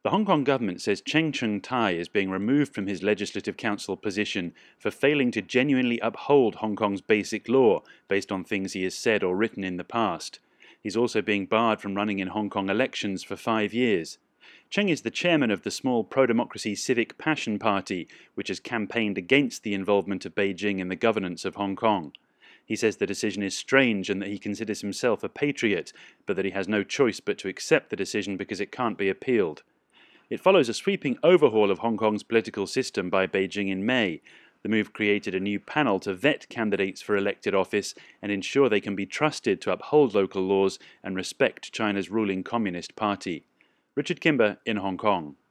The Hong Kong government says Cheng Chung-tai is being removed from his Legislative Council position for failing to genuinely uphold Hong Kong's basic law based on things he has said or written in the past. He's also being barred from running in Hong Kong elections for 5 years. Cheng is the chairman of the small pro-democracy Civic Passion Party, which has campaigned against the involvement of Beijing in the governance of Hong Kong. He says the decision is strange and that he considers himself a patriot, but that he has no choice but to accept the decision because it can't be appealed. It follows a sweeping overhaul of Hong Kong's political system by Beijing in May. The move created a new panel to vet candidates for elected office and ensure they can be trusted to uphold local laws and respect China's ruling Communist Party. Richard Kimber in Hong Kong.